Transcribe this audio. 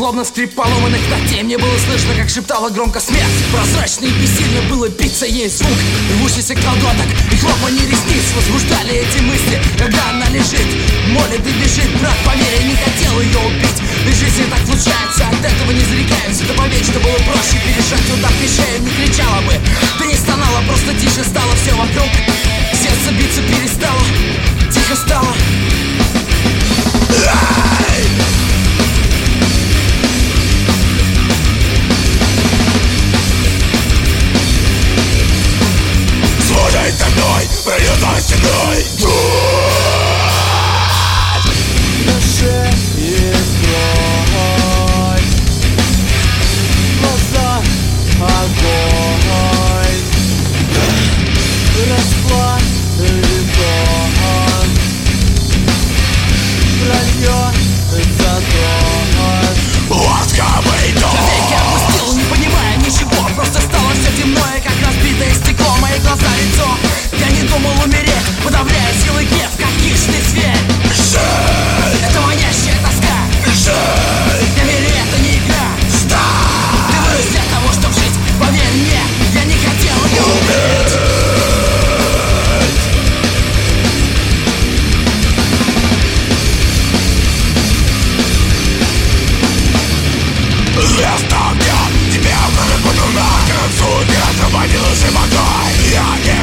словно скрип поломанных ногтей. Мне было слышно, как шептала громко смерть. Прозрачно и бессильно было биться ей звук рвущийся колготок и хлопанье ресниц возбуждали эти мысли, когда она лежит, молит и бежит. Брат, поверь, я не хотел ее убить, ведь жизнь так случается, от этого не зарекаюсь. Да поверь, что было проще пережать удар в шею. Не кричала бы, да не стонала, просто тише стало все вокруг. Сердце биться перестало, тихо стало. Служить со мной, пролетай стеной. Душе и кровь, глаза огонь, расплат веков, прольется дождь. Ласковый дождь. Веки опустил, не понимая ничего, просто стало все темное, как разбитое стекло. Мои глаза, лицо, я не думал умереть, подавляя силы гнев, как хищный зверь. Жизнь, Это манящая тоска, жизнь, для меня это не игра. Ты вырос для того, чтобы жить, поверь мне, я не хотел ее убить. вместо меня тебе буду на концу. Не освободился покой. Я не